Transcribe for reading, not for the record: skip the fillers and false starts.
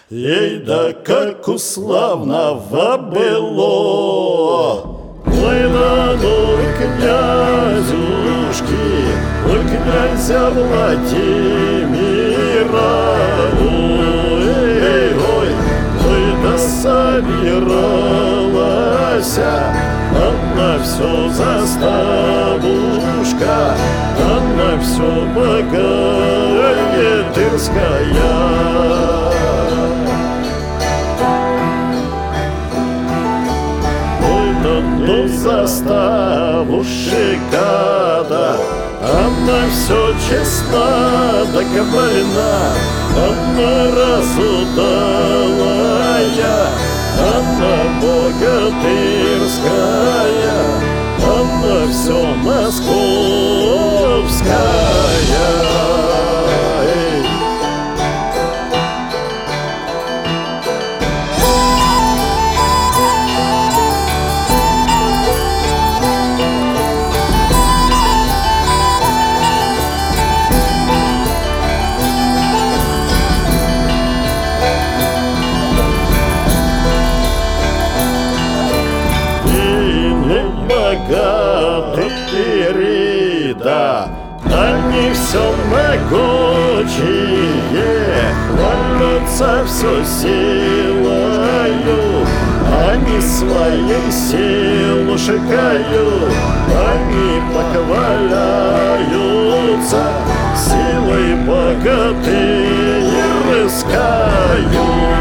Ей, да как уславного было! Ой, да ну князюшки, ой, князя Владимира, ой, да собиралась она все заставушка, она все богатырская. Ну, заставушка, да, она все честна, да кабальна, она разудалая, она богатырская, она все московская. Богатыри, да, они все могучие, хвалятся все силою, они своей силушкою, они похваляются силой богатырскою.